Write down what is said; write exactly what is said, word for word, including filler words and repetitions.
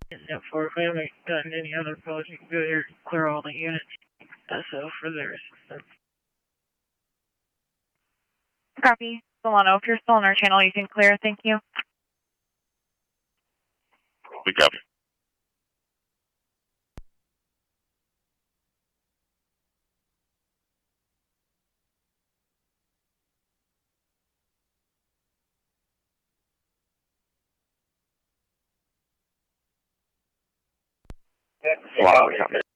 For if we haven't gotten any other calls, you can go here and clear all the units. Uh, so for their assistance. Copy. Solano, if you're still on our channel, you can clear. Thank you. We copy. Solano, we copy.